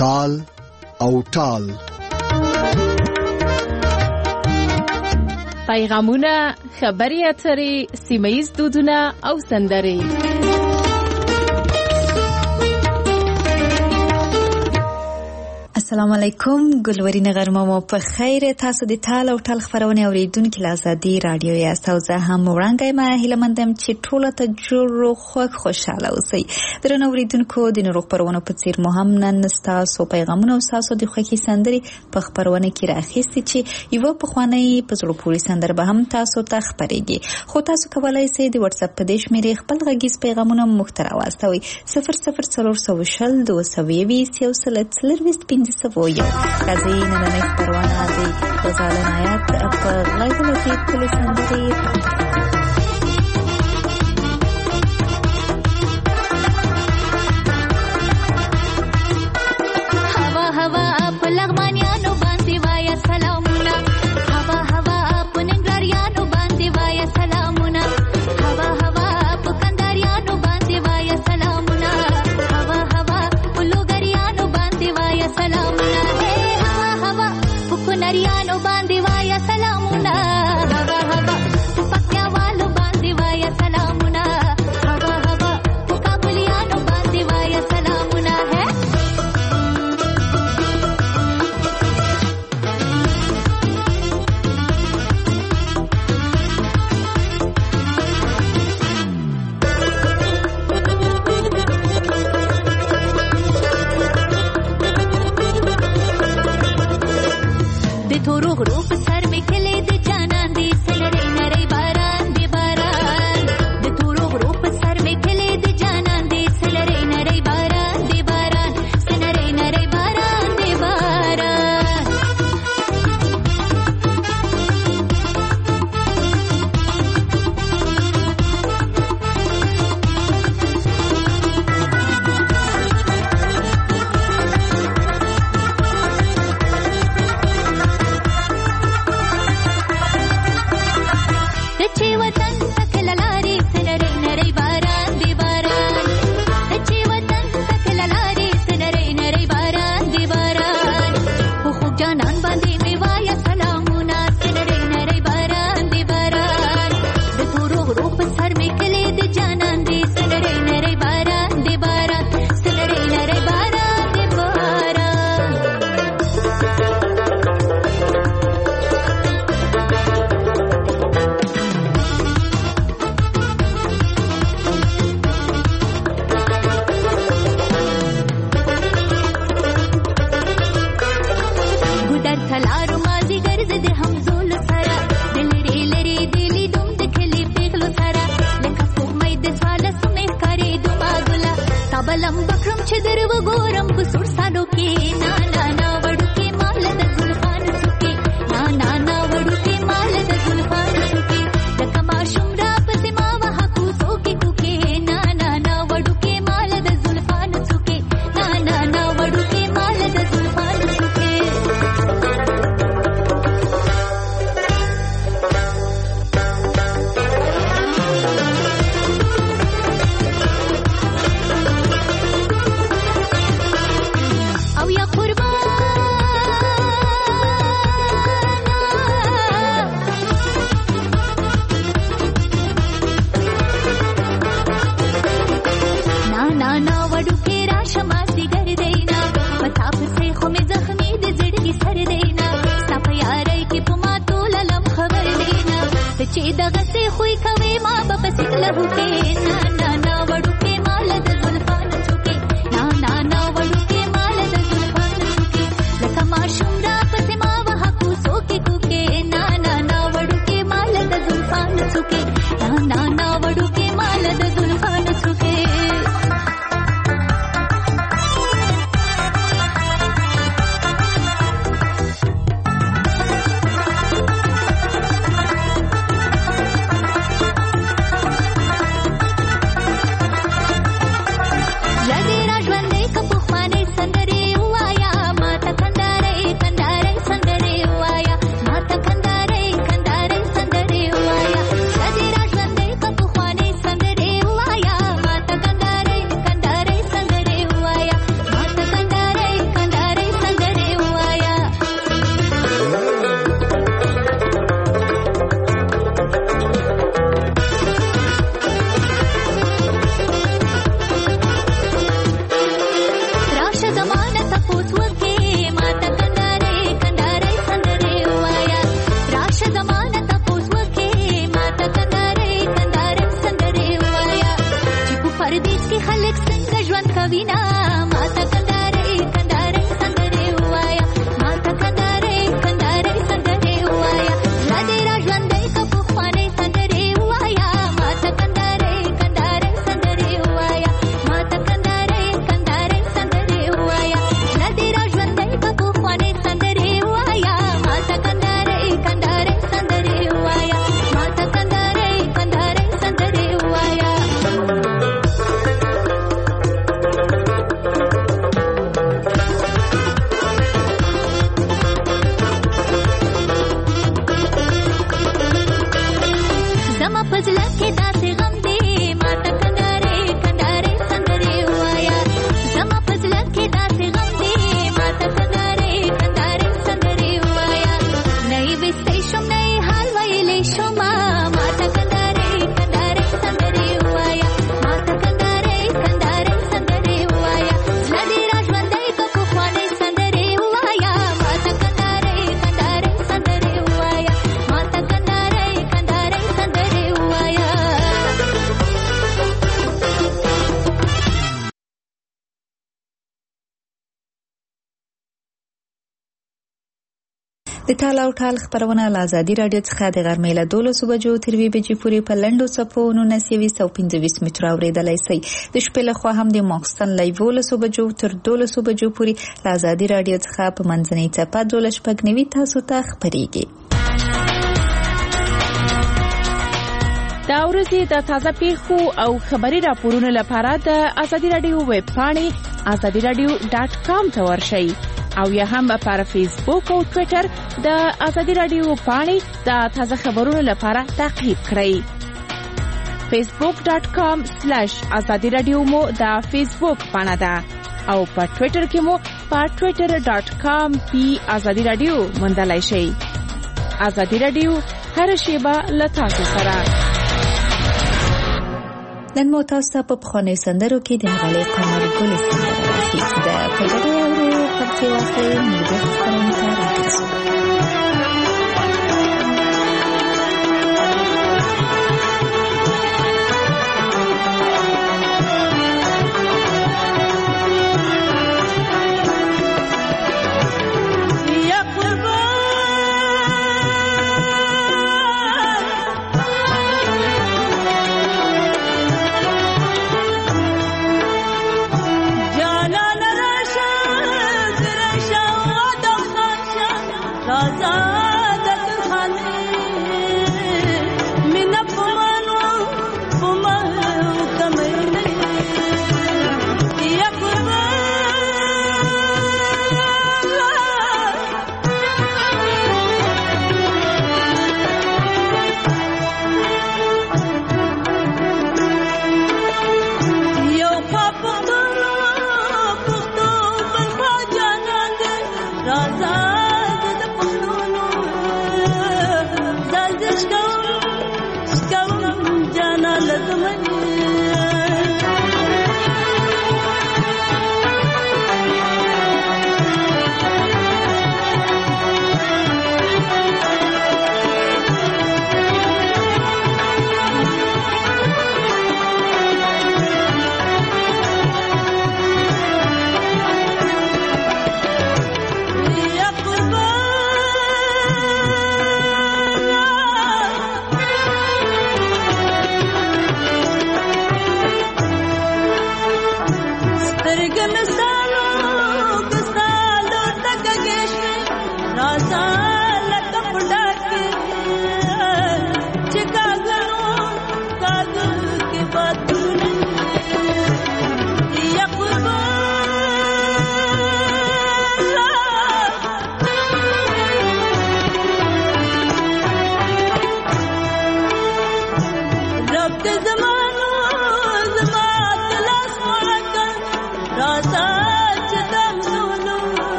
تال او ټال. پیغامونه، خبري اترې، سیمه‌ییز دودونه او سندرې. السلام علیکم، ګلورین غرمه مو په خیر. تاسو د تال او ټال خبرونه اوریدونکو له آزادي رادیو یاست او زه هم وړاندې ما هیله مندم چې ټول ته جوړ او خوشاله اوسئ. درنو اوریدونکو، د نورو خبرونو په څیر مو هم نن تاسو پیغامونه او تاسو د خوښي سندري په خبرونه کې راخېستي چې یو په خواني په زړه پوري سندر به هم تاسو ته خبرېږي. خو تاسو کولای شئ د واتس اپ په دیش مې خپل غږیز پیغامونه مخترا واستوي 00420 220 سوویو. کازی نننی خبرونه دی غزال نایت په غږ کې کلی سندري. هوا هوا په لغمانیانو باندې وایا سلامونه، هوا هوا په ننګریانو باندې وایا سلامونه، هوا هوا په کنداریانو باندې وایا سلامونه، هوا هوا په لوګریانو باندې وایا سلامونه، هوا هوا په کونریانو باندې وایا سلامونه، هوا هوا په پکتیاوالو باندې وایا سلامونه، هوا هوا په کابلیانو باندې وایا سلامونه. د تورو غرو په سر مې کلی د جانان دی سلري نری باران دی باران، د تورو غرو په سر مې کلی د جانان دی سلري نری باران دی باران، سلري نری باران دی باران. چې وطن تکل لاري سنري نری باران دی باران، چې وطن تکل لاري سنري نری باران دی باران، خو خو جانان باندې می وایا سلامونه سنري نری باران دی باران، د تورو غرو په سر می کلی د جانان دی سنري نری باران دی باران، سنري نری باران دی باران. ګودر تلارو مازی ګرځ د همزول سره، د لری لری دلی دوم د کلی پیغلو سره، لکه سپوږمۍ د سواله سمې ښکارې دوما ګله، تابلم بکرم چې در وګورم په سور سالو کې، نا نا نا وړوکې مال د زلفان څوکې، نا نا نا وړوکې مال د زلفان څوکې، لکه ماشوم را پسې ما وهه کوڅو کې کوکې، نا نا نا وړوکې مال د زلفان څوکې، نا نا نا وړوکې مال د زلفان څوکې. او یا قربان نا نا نا وډوکې راشه ماسي ګرځینا، پتا پسې خو مې زخمي د زړګي سر دینا، ستا په یارۍ کې په ما توله لم خبر دینا، چې دغسې خوی کوې ما به پسې لهو کې، نا نا نا وډوکې مال د زلفانو څوکې، نا نا نا وډوکې مال د زلفانو څوکې، لکه ماشوم را پسې ما وهه کوڅو کې کوکې، نا نا نا وډوکې مال د زلفانو څوکې، نا نا نا وډوکې مال د زلفانو څوکې. ژوند کوینا ماته کندارې کندارې سندرې وایا ماته کندارې کندارې سندرې وایا لدې را ژوندې که پخوانۍ سندرې وایا ماته کندارې کندارې سندرې وایا ماته کندارې کندارې سندرې وایا لدې را ژوندې که پخوانۍ سندرې وایا ماته کندارې کندارې سندرې وایا ماته کندارې کندارې سندرې وایا زما پزله کې داسې غم دی ماته کندارې کندارې سندرې وایا زما پزله کې داسې غم دی ماته کندارې کندارې سندرې وایا نه یې ویستی شم نه یې حال ویلی شم ماته کندارې کندارې سندرې وایا ماته کندارې کندارې سندرې وایا زړه دې را ژوندی که پخوانۍ سندرې وایا ماته کندارې کندارې سندرې وایا ماته کندارې کندارې سندرې وایا د ټال او ټال خبرونه له ازادي راډیو څخه د غرمې له 12 بجو تر 2 بجې پورې په لنډو څپو 1925 متره اورېدلی شئ. د شپې لخوا هم د ماخستن له 11 بجو تر 12 بجو پورې له ازادي راډیو څخه په منځنۍ څپه 12 تاسو ته خبرېږي. دا ورځې د تازه پیښو او خبري راپورونو لپاره د ازادي راډیو ویب پاڼې azadiradio.com ته ورشئ او یا هم پر فیسبوک او ټوئیټر د ازادي راډیو پاڼې د تازه خبرونو لپاره تعقیب کړئ. facebook.com/azadiradio مو د فیسبوک پاڼه ده او په ټوئیټر کې مو په twitter.com/azadiradio موندلای شئ. ازادي راډیو هر شیبه له تاسو سره. نن مو تاسو په پخوانیو سندرو کې د غلې قمر ګل سندره راځي د پګړې او خپل واخلې موږ د خبرونو ته راځو. Raza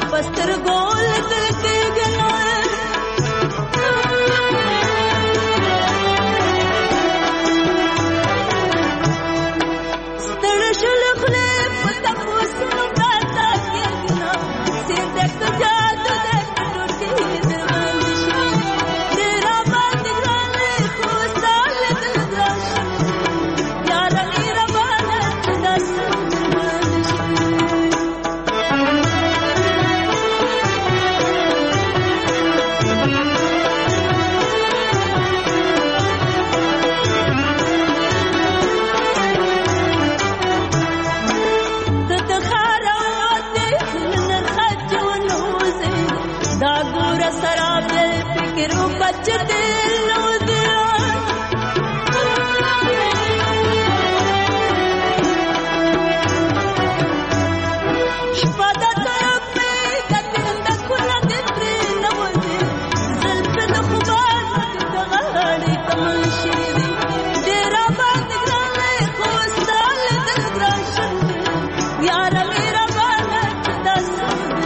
پستر ګول دلکېږنه ستړی شل خولې په تپوسونو پراته کېږنه سیندک جادو دی ټوټې درباندې شي دې راباندې ګران دی خو ستا لیدل ګران شي یاره مهربانه چې داسې درباندې شي بچتے لودیان شپادا طرف پہ کتندا کھلا دتری نوزی زلف دخبان دغاڑی کمل شیری ڈیرا باد گرانے خوستال دل گراشن یارا میرا بانا چدا سب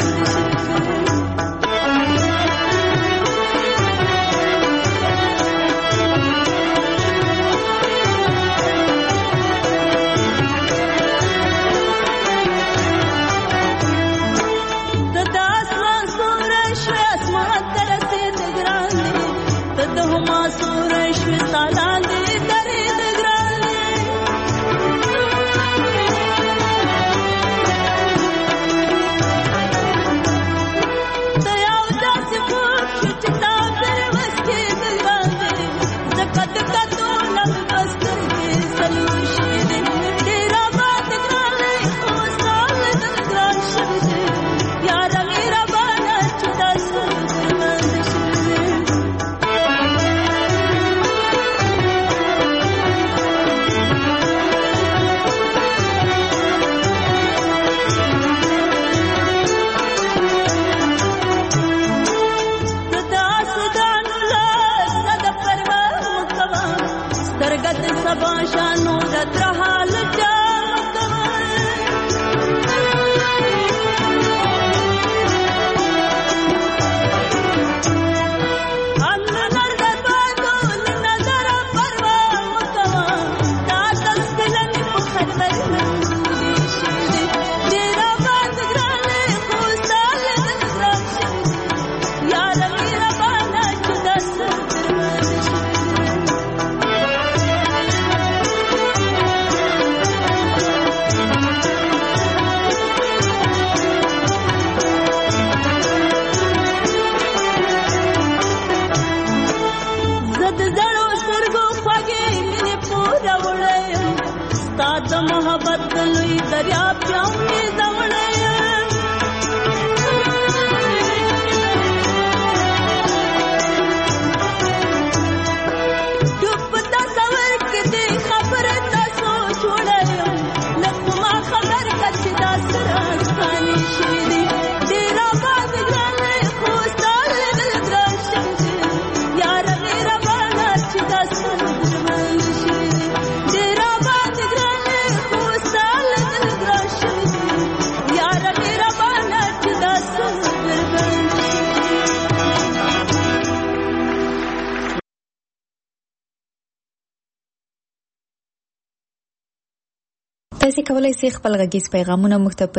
تاسو کولای شئ خپل غږیز پیغامونه موږ ته په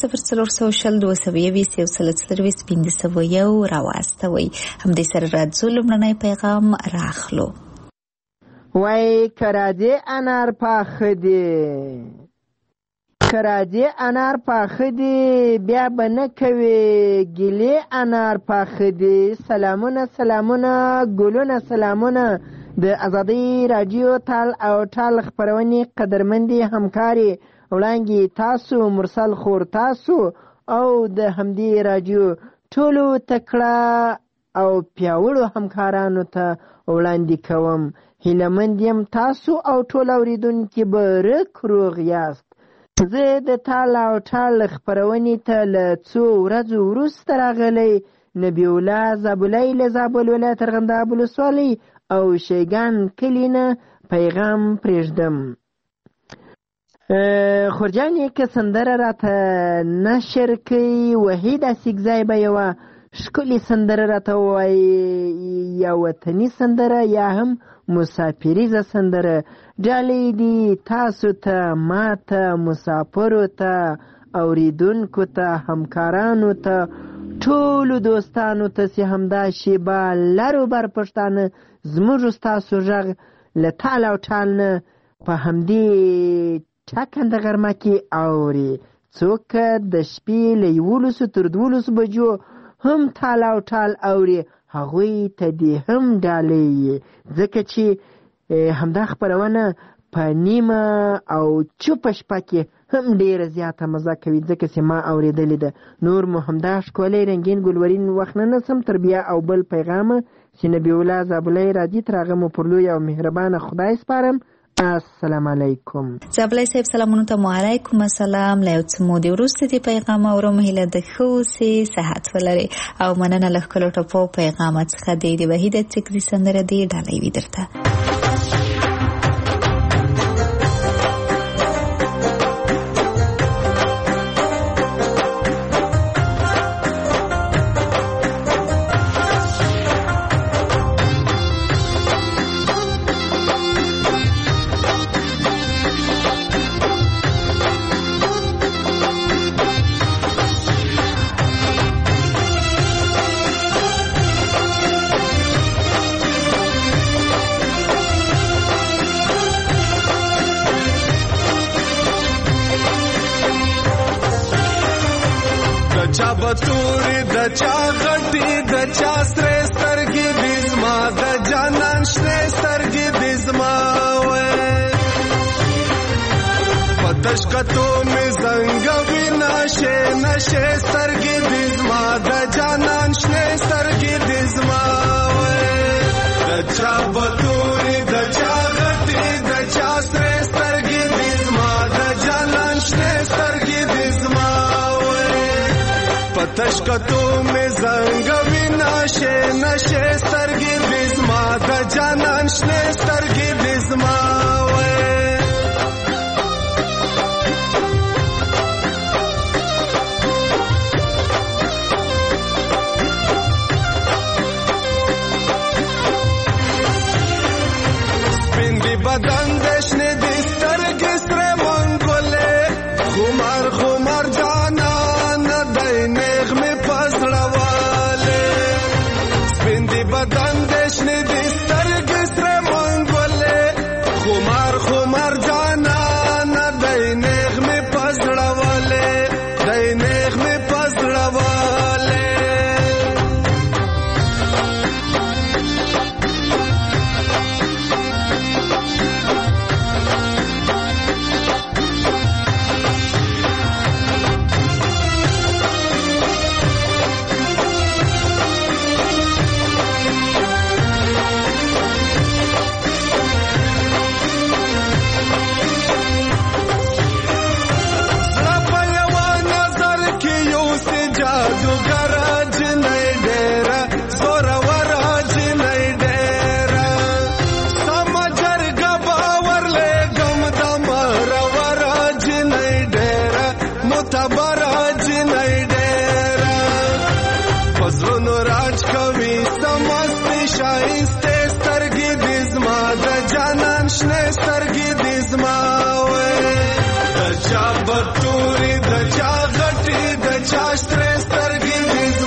00422 راواستوئ. همدې سره راځو لومړنی پیغام راخلو. وای کراځي انار پاخه دي کراځي انار پاخه دي بیا بنه کوي ګلې انار پاخه دي. سلامونه سلامونه ګلونه سلامونه د ازادي رادیو تال او ټال خبرونې قدرمندي همکاري وړاندې تاسو مرسل خور تاسو او د همدې رادیو ټولو تکړه او پیاوړو همکارانو ته وړاندې کوم. هیلهمند یم تاسو او ټول اوریدونکي به روغ یاست. زه د تال او ټال خبرونې ته له څو ورځو وروسته راغلی نبی الله زابلی له زابل ولایت ارغنداب ولسوالۍ او شیګان کلي نه پیغام پرېږدم. خورجانې که سندره راته نشر کوي وحید اسیګزی به یوه ښکلې سندره راته ووایي یا وطني سندره یا هم مسافریزه سندره. ډالۍ دي تاسو ته ما ته مسافرو ته اوریدونکو ته همکارانو ته ټولو دوستانو ته چې همدا شیبه لر و بر پښتانه زموږ ستاسو غږ له تال او ټال نه په همدې ټاکنده غرمه کې اوري. څوک د شپې له 11 تر 12 بجو هم تال او ټال اوري هغوی ته دې هم ډالۍ ځکه چې همدا خپرونه په نیمه او چوپه شپه کې هم ډیره زیاته مزه کوي ځکه چې ما اورېدلې ده. نور مو همدا ښکلی رنګین ګلورین وخت نه نسم تر بیا او بل پیغامه چې نبی الله زابلی راځي تر هغه مو پر لوی او مهربانه خدای سپارم. السلام علیکم. زابلی صاحب سلامونه ته. وعلیکم السلام. له یو څه مودې وروسته دې پیغام اورم. هیله د ښه اوسې صحت ولرې او مننه له ښکلو ټپو پیغامه څخه د وحید اسیګزی سندره دې ډالۍ وي درته. چا بطوری د چا غټی د چا سره سترګې د زما د جانان شنه سترګې د زما پتش کتو می زنګ وینا شه نشه سترګې د زما د جانان شنه سترګې د زما د چا بطوری د چا غټی د چا سره سترګې د زما د جانان شنه سترګې د زما پتش کتو میں زنگ وینا شه نشه سترګې د زما د جانان شنه سترګې د زما سپین دی بدن د شنه د سترګې سره منګولې خمار خمار جانا بدن دشنه د سترګې سره منګولې خمار خمار جانا نه د نغمې پزړولې د نغمې پزړولې بطوری د چا غټی د چا سترګې د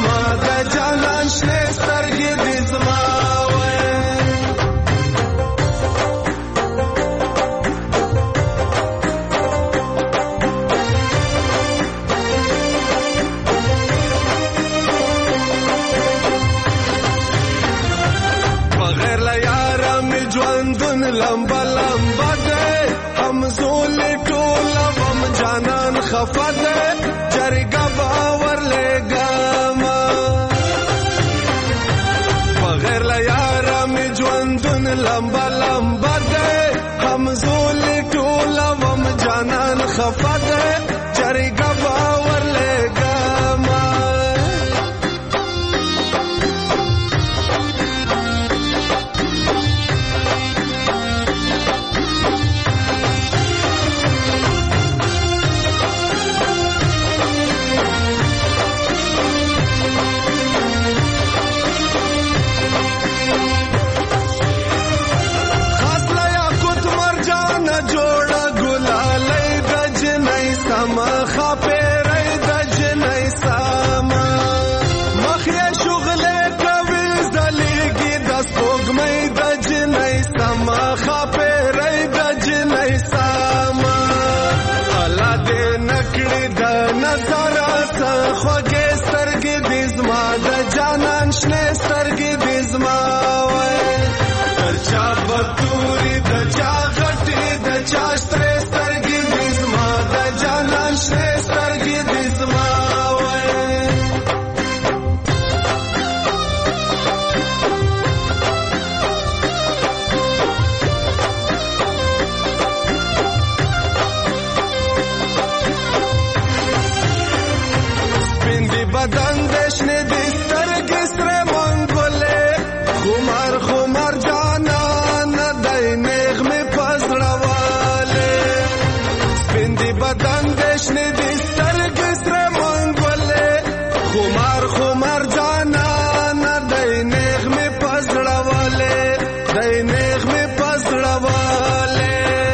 بدن دشنه دسترګې سره منګولې خمار خمار جانان دای نغمه پزړواله سپندې بدن دشنه دسترګې سره منګولې خمار خمار جانان دای نغمه پزړواله دای نغمه پزړواله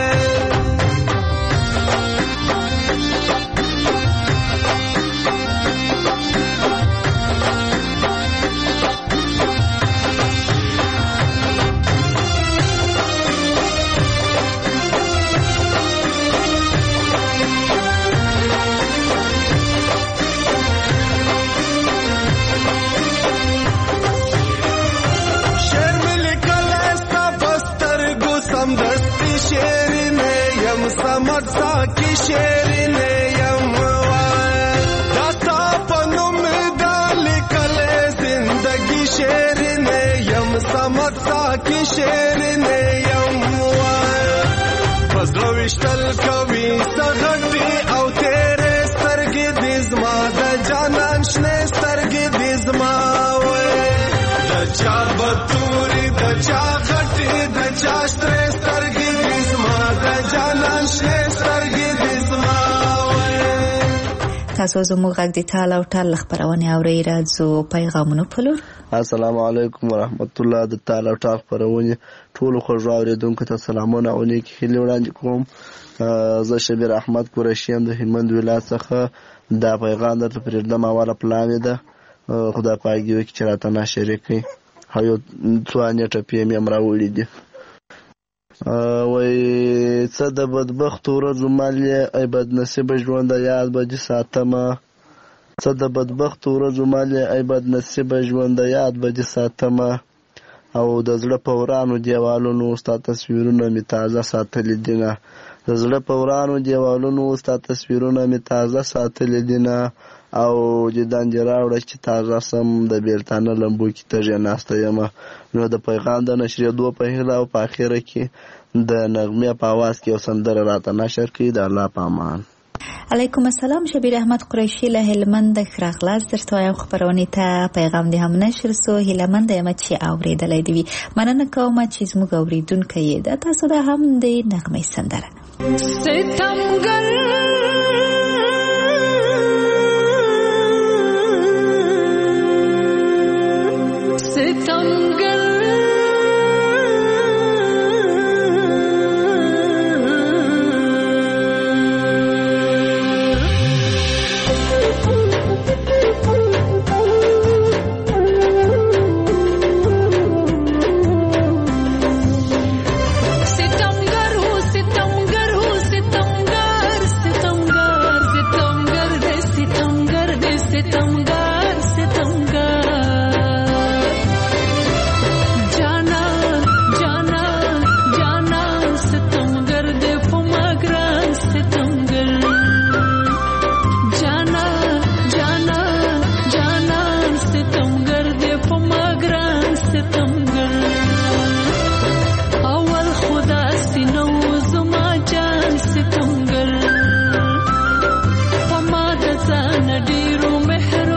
समझ साकी शेरने यम दास्ता पन्नों में डाल कले जिंदगी शेरने यम समझ साकी शेरने यम फजलविश्तल कवि सघटी औ तेरे सरगे दिजमा द जानन शने सरगे दिजमा द चा बतूरी द चा घटी द चा स्त्रे सरगे दिजमा द जानन शने सरगे दिजमा تاسو زموږ غږ د ټال او ټال خبرونه اورئ راځو پیغامونه پلور السلام علیکم ورحمت الله د ټال او ټال خبرونه ټول خو اوریدونکو ته سلامونه او نیکی هیله وړاندې کوم زه شبیر احمد قریشی هم د هلمند ولایت څخه دا پیغام درته پرېږدم اوله پلان ده خدای پاک دې وکړي چې راته نشریک کړي هیو څو نیټه پی ام راوړي دي وای څه د بدبخت ورځو مالې ای بد نصیب ژوند یاد به دې ساتمه څه د بدبخت ورځو مالې ای بد نصیب ژوند یاد به دې ساتمه او د زړه په ورانو دیوالونو ستا تصویرونه می تازه ساتلي دینه د زړه په ورانو دیوالونو ستا تصویرونه می تازه ساتلي دینه او جدان دی راوړه چې تازه سم د بیلتانه لمبو کې تږې ناسته یم نو د پیغام د نشرېدو په هیله او په اخره کې د نغمې په اواز کې یو سندره راته نشر کړي د الله په امان علیکم السلام شبیر احمد قریشی له هلمند خراغلاس درته وایم خبرونه ته پیغام دې هم نشر سو هلمند یم چې اوریدلې دی مننه کوم چې زموږ اوریدونکو یې د تاسو د هم د نغمې سندره ستمګر ډیرو مهر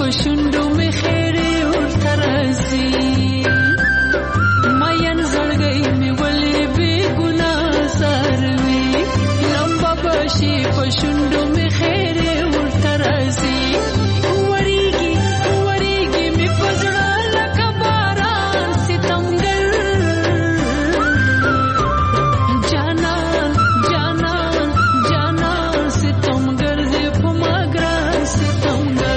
پښوندو می خیره ورته راځي ماین زړګی می ولې بې ګناه ساروي لمبه بشي پښوندو می خیره ورته راځي وریږي می پزړه لکه باران ستمګر جانان ستمګر دې په ما ګران ستمګر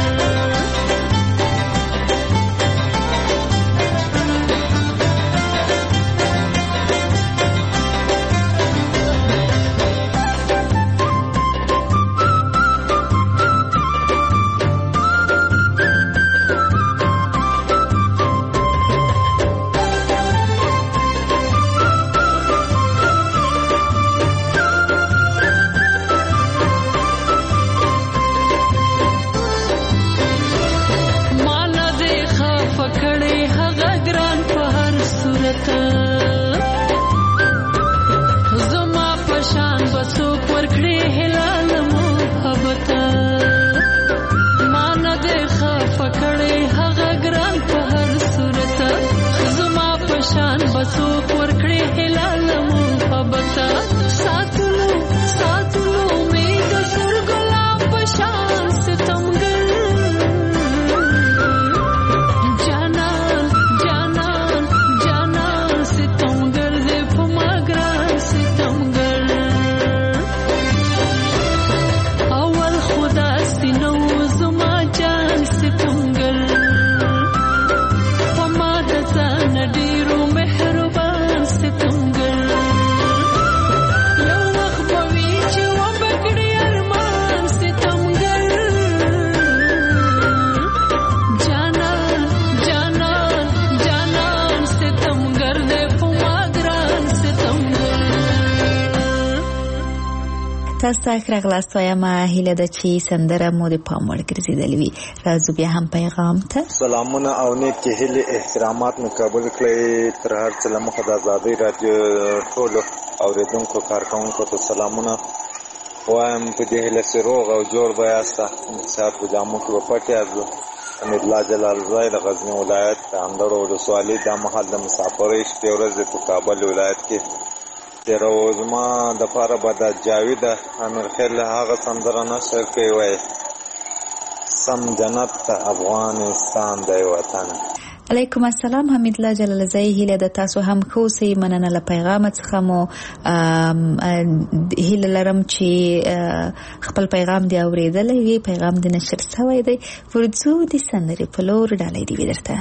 تاسو ته راغلاست وایم هیله ده چې سندره مو د پام وړ ګرځېدلې وي. راځو بیا هم پیغام ته. سلامونه او نیکې هیلې احترامات مو قبول کړئ. تر هر څه له مخه د ازادۍ راډیو ټولو اورېدونکو کارکوونکو ته سلامونه وایم. په دې هیله چې روغ او جوړ به یاست. صحت په جامو کې به پټ یاست. حمید الله جلال زای د غزني ولایت د اندړو ولسوالۍ دا مهال د مسافرۍ شپې ورځې په کابل ولایت کې تېروو. زما دپاره به د جاوید امیرخیل هغه سندره نشر کوي وایي سم جنت افغانستان دی وطن. علیکم السلام حمید الله جلال زای هیله د تاسو هم خوسي مننه له پیغام څخه مو هیله لرم چې خپل پیغام دی اوریدلې وي. پیغام د نشر شوی دی. ورځو د سندرې په لور ډالۍ دی ورته.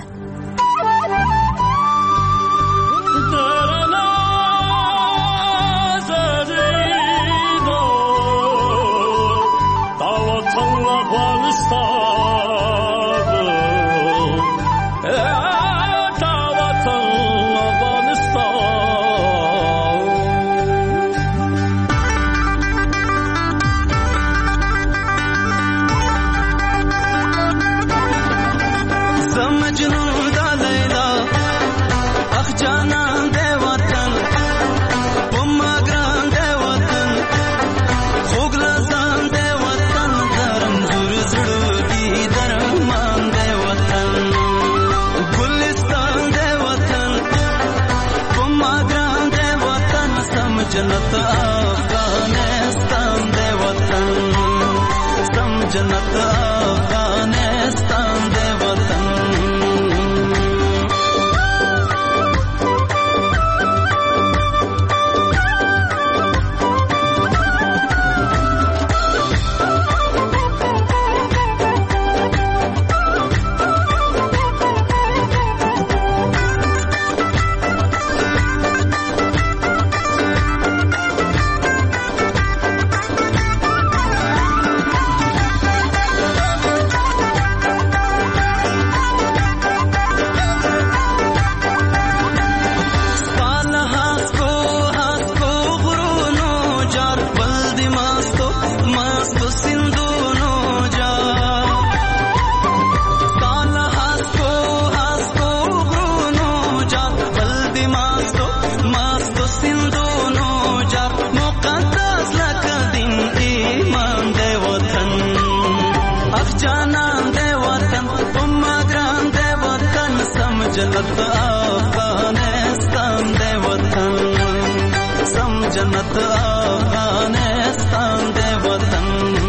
جنت افغانستان دی وطن سم جنت افغانستان دی وطن. جنت افغانستان دی وطن سم جنت افغانستان دی وطن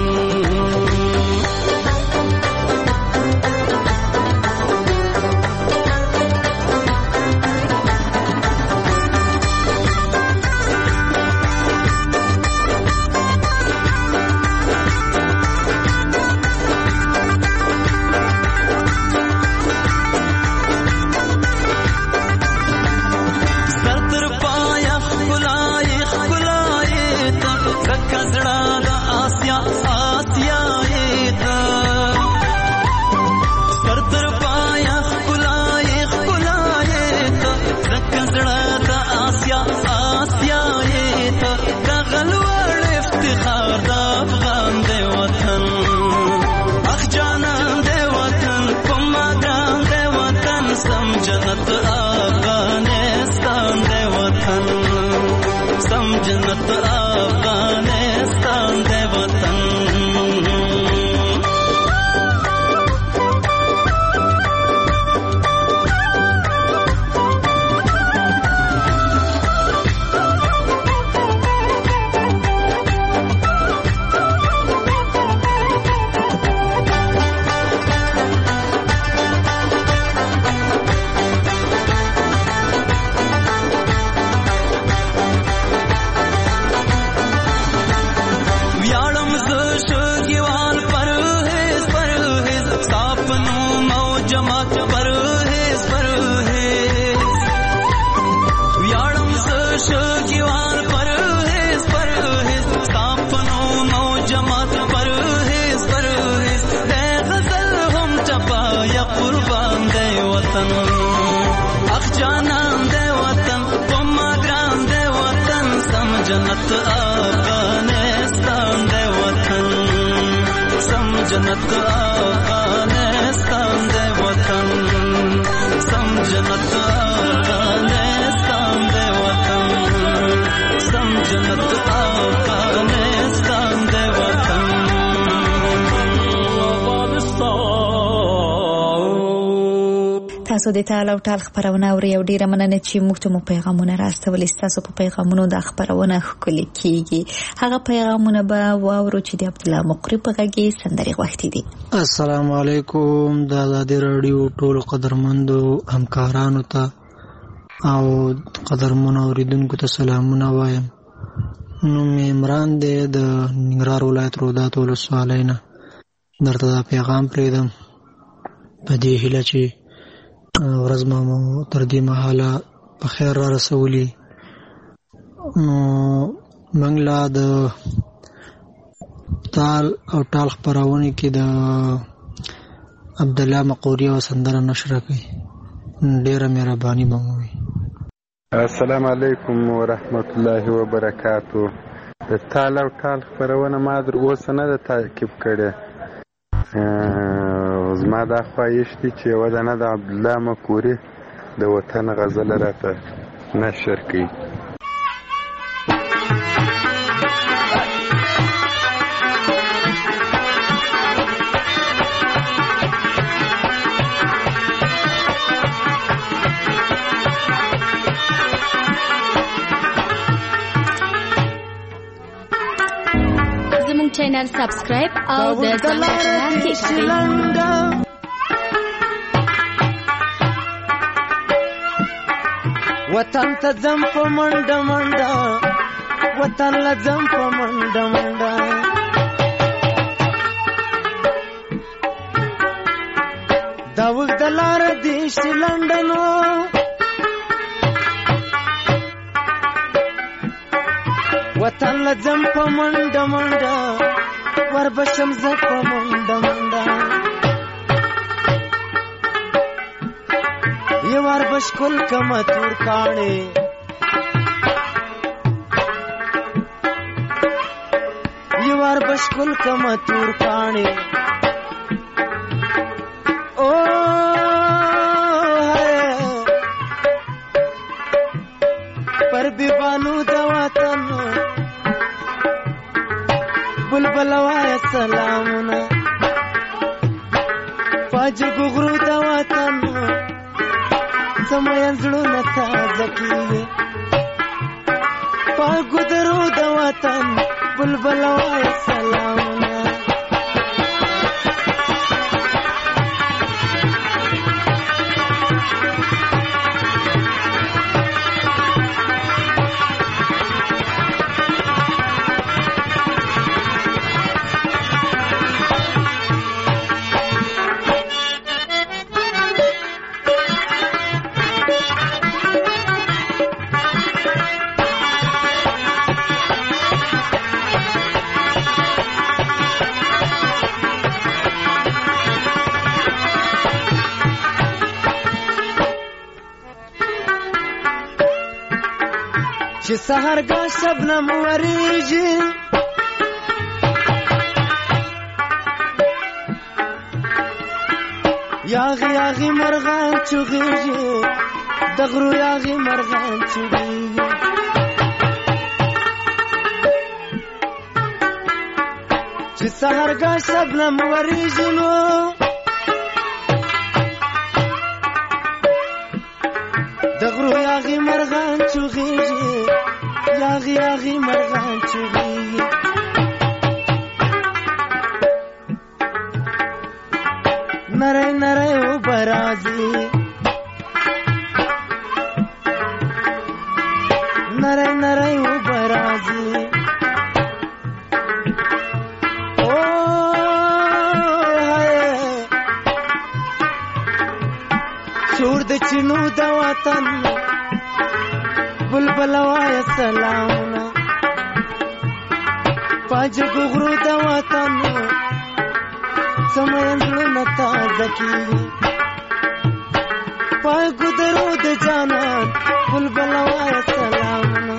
جنت افغانستان دی وطن جنت افغانستان دی وطن سم جنت افغانستان دی وطن سم جنت افغانستان دی وطن سم جنت افغانستان دی وطن تاسو د تعال او ټال خبرونه اوري او ډیره مننه چې موږ ته مو پیغامونه راستول تاسو په پیغامونو د خبرونه ښکلي کیږي هغه پیغامونه به واورو چې د عبد الله مقری په غږی سندري غوښتي دي السلام علیکم د آزادي رادیو ټول قدرمندو همکارانو ته او قدرمنو اوریدونکو ته سلامونه وایم نو عمران دی د ننګرهار ولایت رودات ولسوالۍ نه درته دا پیغام پرېږدم په دې هیله چې ورځ مو تر دې مهاله په خیر را رسولي نو موږ لا د تال او ټال خپرونه کې د عبد الله مقری او سندره نشر کړي ډیره مهرباني به مو وي السلام علیکم ورحمت الله وبرکاتو د تال او ټال خپرونه ما در اوسه نه ده تعقیب کړې زما دا خواهش دی چې یوه دانه د عبدالله مقری د وطن غزله راته نشر کړي زموږ چینل سبسکرایب او د زنګ بټن کلیک کړئ وطن ته ځم په منډه منډه وطن له ځم په منډه منډه دا اوږده لاره دې شي لنډنو وطن له ځم په منډه منډه وربشم زه په منډه منډه یو وار بشکل کما تور کاڼې یو وار بشکل کما تور کاڼې او پر دیوانو د وطن بلبل وای سلامونه فاج غغرو د وطن سمین زړونه تازه کیږي پاکو درو د وطن بلبل وای سلامونه چې سحرګاه شبنم وریږي یاغي یاغي مرغان چغېږي د غرو یاغي مرغان چغېږي چې سحرګاه شبنم وریږي نو د غرو یاغي مرغان چغېږي یاغي یاغي مرغان چغېږي نری نری اوبه راځي نری نری اوبه راځي شور د چینو د وطن بلبل وای سلامونه پاجګو غرو د وطن سمین زړونه تازه کیږي پاکو درو د جانان بلبل وای سلامونه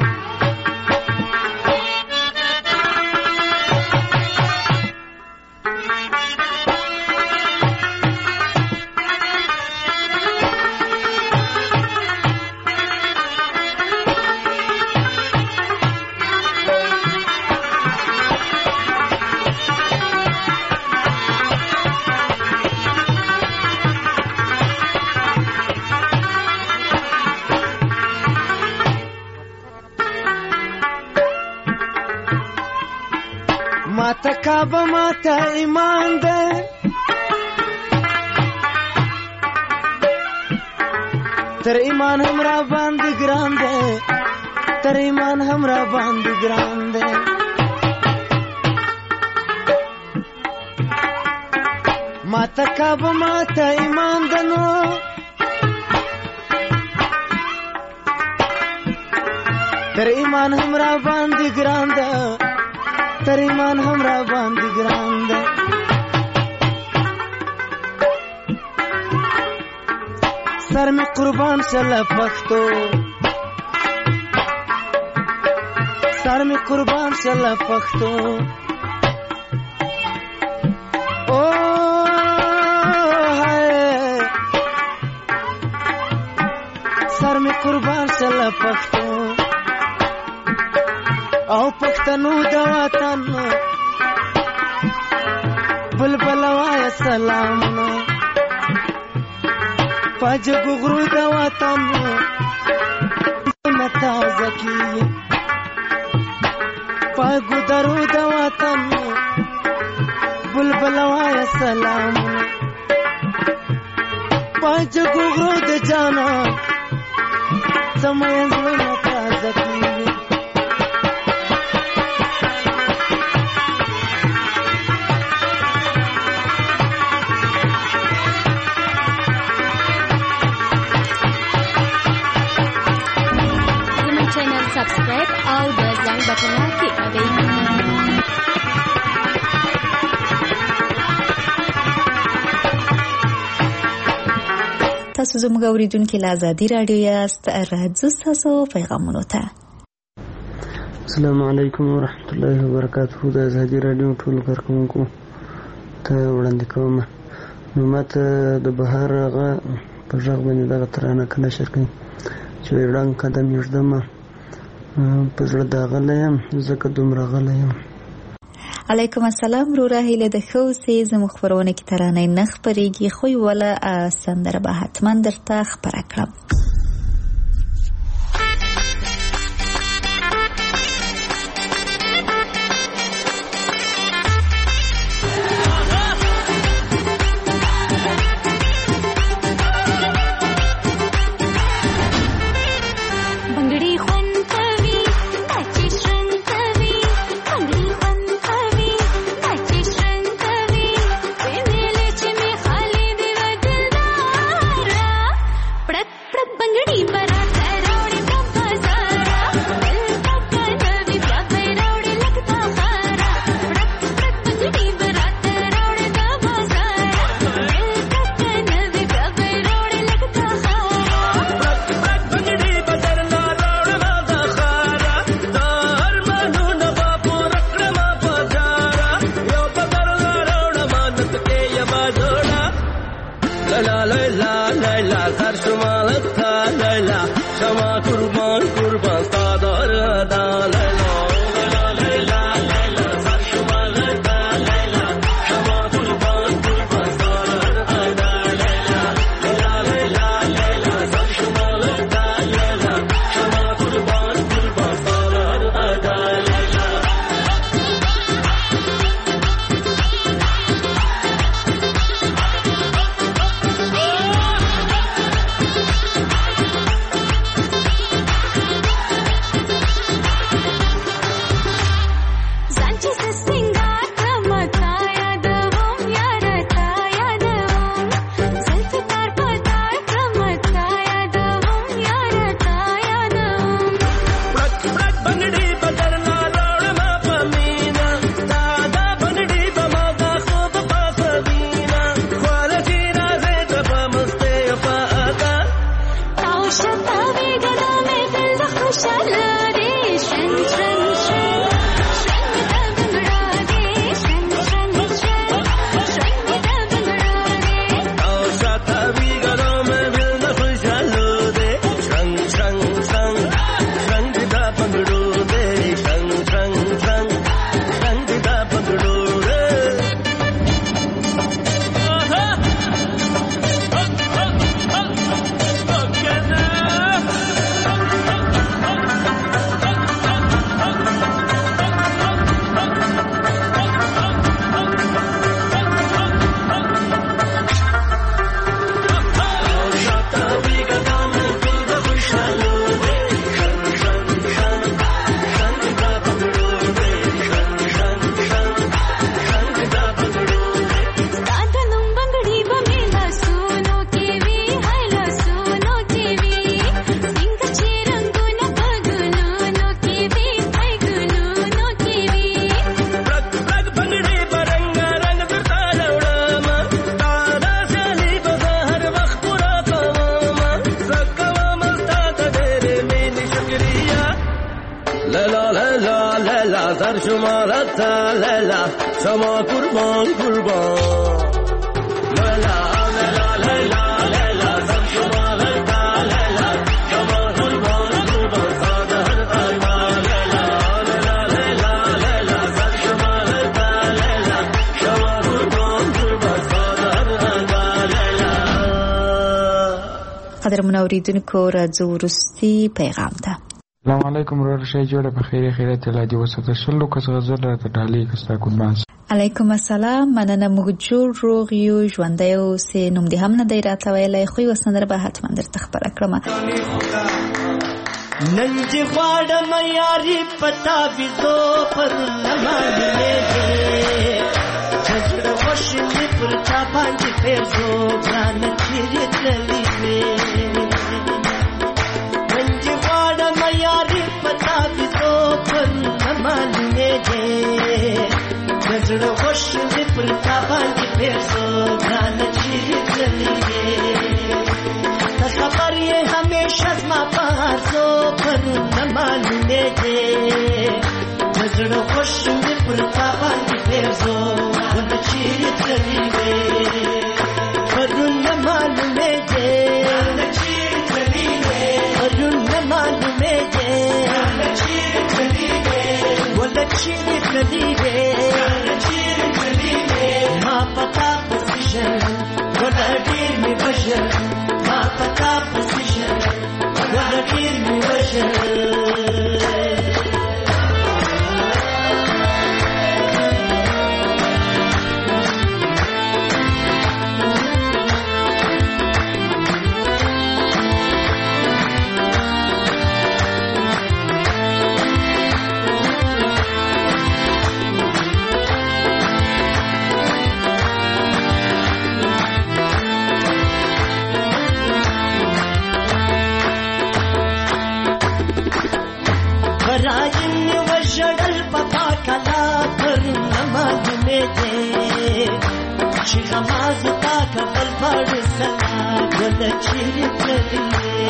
ماته کعبه ماته ایمان ده تر ایمان هم را باندې ګران ده تر ایمان هم را باندې ګران ده ماته کعبه ماته ایمان ده نو تر ایمان هم را باندې ګران ده تر ایمان هم را باندې ګران ده سر می قربان شله پښتو سر می قربان شله پښتو او هاي سر می قربان شله پښتو او پښتنو د وطن بلبل وای سلامونه پاجګو غرو د وطن تازه کیږي پاګو درو د وطن بلبل وای سلامونه پاجګو غرو د جانان سمین زړونه تازه کیږي سبسکرایب او د زنګ بټن کلیک کړئ. تاسو زموږ اوریدونکو له ازادي رادیو یاست. راځو تاسو پیغامونو ته. السلام علیکم ورحمت الله وبرکاته. د ازادي رادیو ټول کارکونکو ته وړاندې کوم نو ماته د بهار هغه په ژغ باندې دغه ترانه کنه شرکې چې وړاندې قدم یږدم په زړه داغلی یم ځکه دومره غلی یم. علیکم السلام وروره، هیله ده ښه اوسې. زموږ خپرونه کې ترانې نه خپرېږي خو یوله سندره به حتما درته خپره کړم. تا لیلا شما قربان قربان لیلا لیلا لیلا لیلا زن شما لیلا لیلا شما قربان قربان ساده هر قربان لیلا لیلا لیلا لیلا زن شما لیلا لیلا شما قربان قربان ساده هر قربان لیلا. قدرمن اوریدونکو راځو وروستي پیغام ته. السلام علیکم ورور شای جوړه په خیر خیرات الله دې وساته شلو کس غزر راته ډالۍ کستا قربان. علیکم السلام مننه موږ جوړ روغ یو ژوندی اوسې نوم دې هم نه دی راته ویلی خو یوه سندره به حتما درته خپره کړم. نن چې غواړم یاري پتا ویزو پر نمانې دې چزړه وشلې پر چا باندې پیرزو ګران چیرې تللی وې نن چې غواړم یاري پتا ویزو پر نمانې دې چزړه وشلې پر چا باندې پیرزو ګران چیرې تللی وې خبر یہ ہمیشہ زما پارزو پر نماننے دے نظر خوش میں پرتا باندې پیرزو ود چیر چلی وے پر نماننے دے چیر چلی وے پر نماننے دے چیر چلی وے ود چیر چلی وے چیر چلی وے ما پتا پوزیشن ود دیر می بشر پتا پوزیشن ورګیر می وشه غماز تا کفل پړ سنا ګل چیرې تللی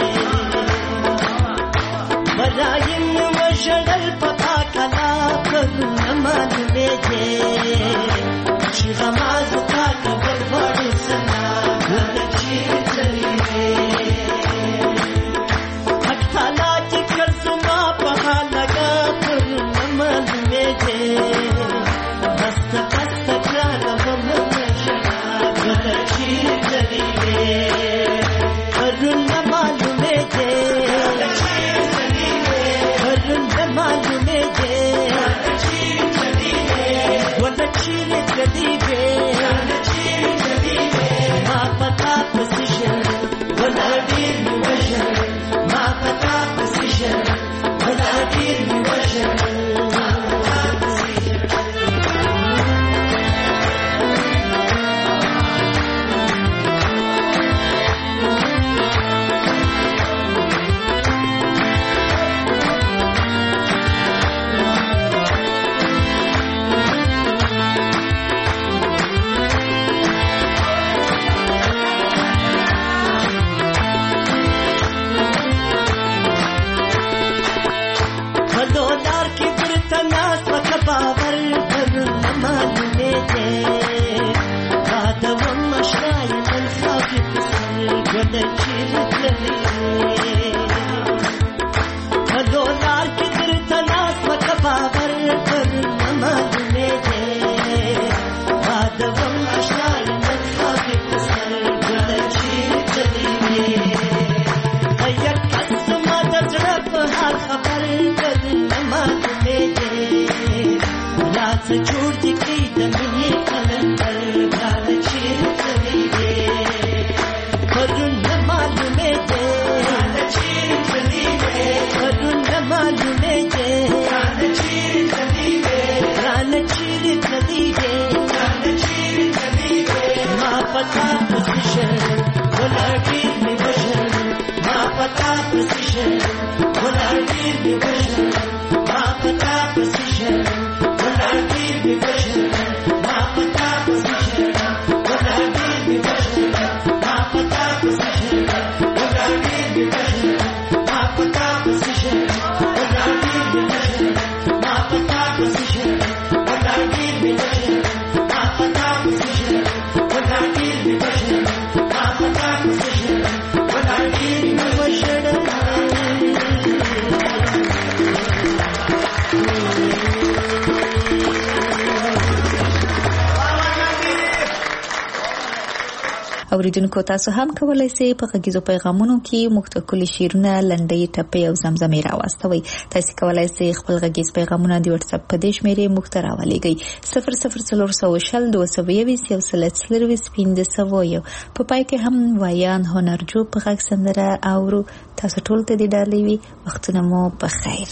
برایم وشړل پتا کلا پر نمانې دې چې غماز تا کفل پړ سنا ګل چیرې تللی حق تعالی چې کړسما په لگا پر نمانې دې بست بست کړه اوریدونکو تاسو هم کولای شئ په غږیزو پیغامونو کې موږ ته کلی شعرونه لنډۍ ټپې او زمزمې راوستوئ. تاسو کولای شئ خپل غږیز پیغامونه د واتس اپ په دې شمیرې موږ ته راولېږئ 00422 په پای کې هم وایان هنرجو په غږ سندره اورو. تاسو ټول ته د ډالۍ وي. وختونه مو په خیر.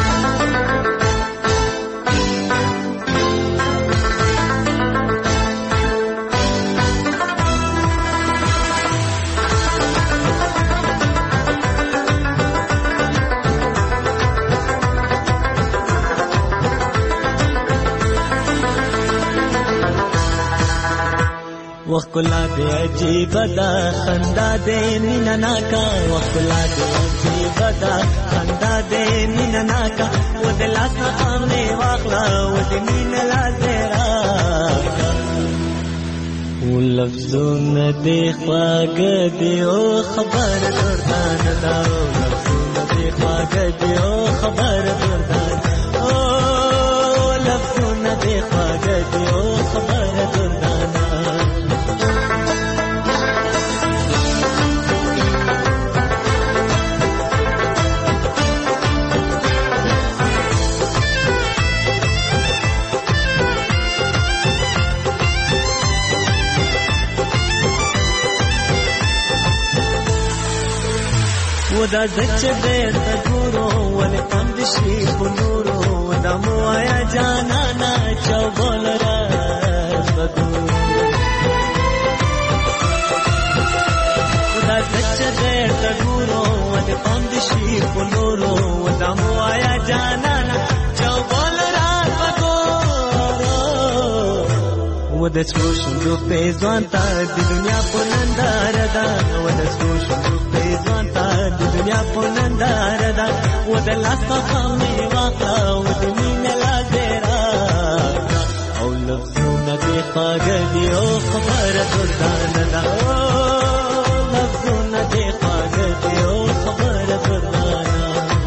وخلا دې عجیب دا خندا دې مینا ناکا وخلا دې عجیب دا خندا دې مینا ناکا و دې لاس نه واخلا و دې مینا لازرا و لفظونه دې خواږ دې او خبر دردان دا لفظونه دې خواږ دې او خبر دردان او لفظونه دې خواږ دې او خبر دردان ودا زچ دې تګورو ولې پند شي بنورو ودا موایا جانا نا چوبل را بدو ودا زچ دې تګورو ولې پند شي بنورو ودا موایا جانا نا چوبل را بدو ودا څوشو په ځوان تا د دنیا په نندار دا ودا څوشو ځوان تا د دنیا په نندار دا و د لاس څخه مې واخلا و د مینې لازرا او لفظونه دې خواږ دي او خبره دردانه ده لفظونه دې خواږ دي او خبره دردانه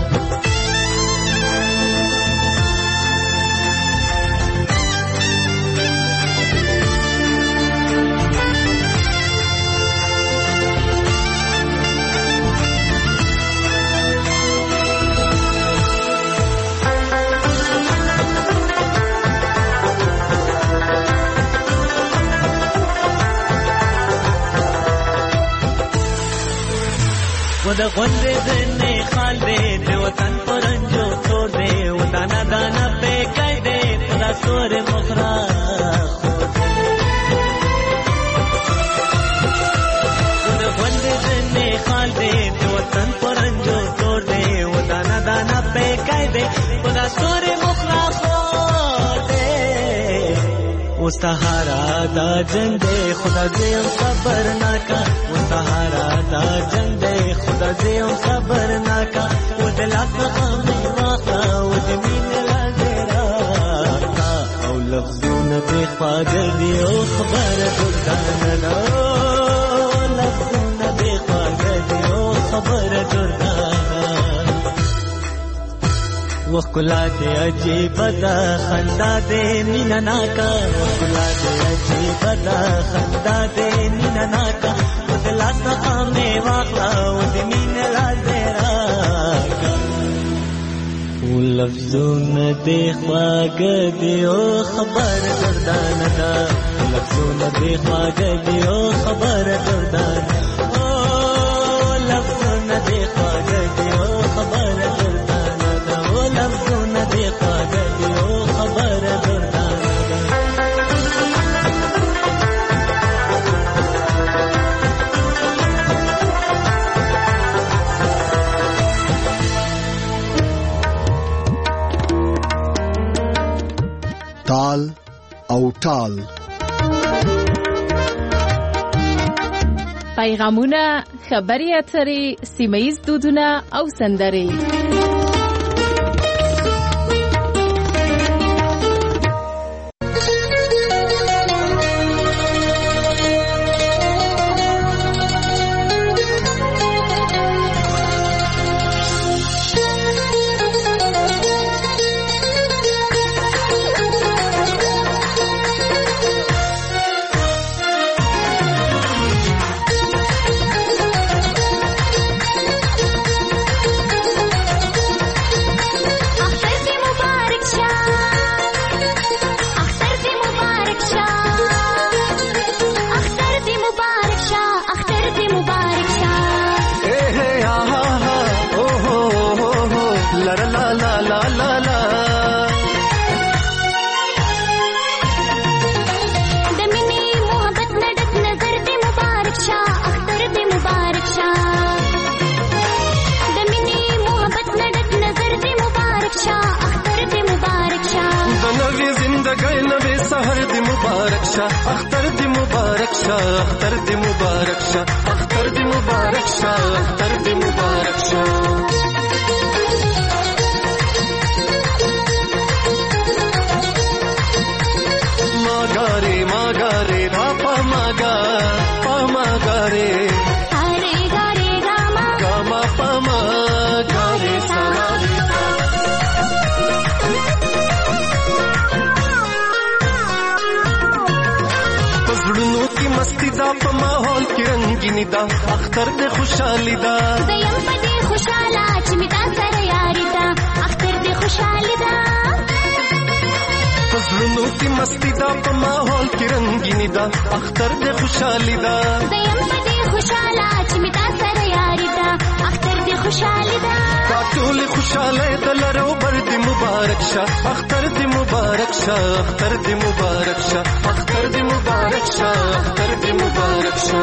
د غوندې دنې خال دې د وطن پرنجو تور دې و دانا دانا په کای دې خدا سور مخرا د غوندې دنې خال دې د وطن پرنجو تور دې و دانا دانا په کای دې خدا سور مخرا وستهارا دا جنگ دے خدا زیم صبر ناکا وستهارا دا جنگ دے خدا زیم صبر ناکا و دلات غامی واقع و دمین لازرا او لفظون بے خواگر دی او خبر دردانا لفظون بے خواگر دی او خبر دردانا وخلا دې عجیب دا خندا دې مینا ناکا وخلا دې عجیب دا خندا دې مینا ناکا و دې لاس څخه مې واخلا و دې مینا لازرا و لفظونه دې خواږ دي او خبر دردانه ده لفظونه دې خواږ دي او خبر دردانه او لفظونه دې خواږ دي او خبر دردانه لفظونه دې خواږ دي او خبره دردانه تال او ټال پیغامونه خبري اترې سیمه‌ییز دودونه او سندرې مبارک شه اختر دې مبارک شه اختر دې مبارک شه اختر دې مبارک شه ماګاره را پماګا پماګاره اره ګاره ګاما ګاما پماګاره ساره پزړونو کې مستی دا په ماحول کې رنگینی دا اختر دې خوشحالي دا زیم په دې خوشاله چې می تا سره یاري دا اختر دې خوشحالي دا پزړونو کې مستی دا په ماحول کې رنگینی دا اختر دې خوشحالي دا زیم په دې خوشاله چې می تا سره یاري دا اختر دې خوشحالي دا دا ټول خوشاله دلرو بر دې مبارک شه اختر دې مبارک شه اختر دې مبارک شه اختر دې مبارک شه اختر دې مبارک شه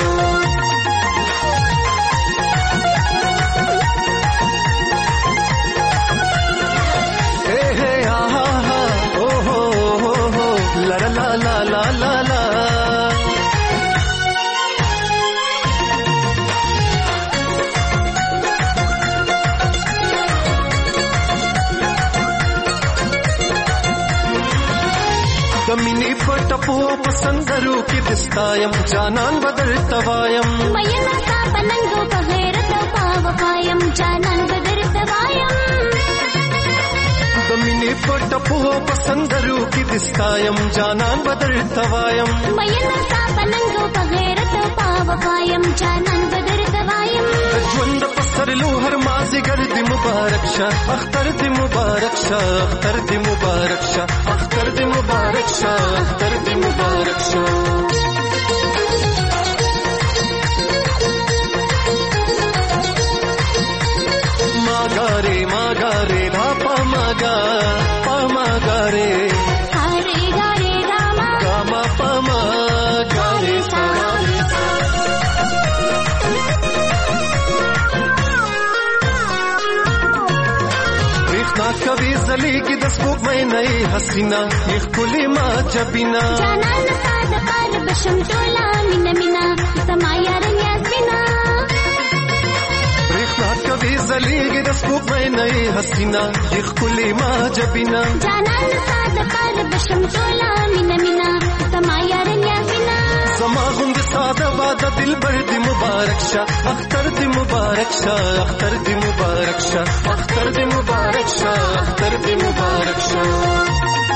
مینی پټپو پسندرو کې دستایم جانان بدل توایم مېنا تا پننګو په غیرت او پاوقایم جانان بدل توایم د مینی پټپو پسندرو کې دستایم جانان بدل توایم مېنا تا پننګو په غیرت او پاوقایم جانان بدل توایم ژوند پسرلو هر مازیګر دې مبارک شه اختر دې مبارک شه اختر دې مبارک شه اختر دې مبارک شه اختر دې مبارک شه ماګاره را پماګا پماګاره اره ګاره ګاما ګاما پماګاره ساره ریخنا کوي زلیږي د سپوږمۍ نه حسینا یخ کلی ما جبینا جانان ساده پار بشم ټولا مینا مینا سما یارن یاسینا ریخنا کوي زلیږي د سپوږمۍ نه حسینا یخ کلی ما جبینا جانان ساده پار بشم ټولا مینا مینا سما یارن یاسینا زما غوند ساده واده دل بر دې مبارک شه اختر دې مبارک شه اختر دې مبارک شه اختر دې مبارک شه اختر دې مبارک شه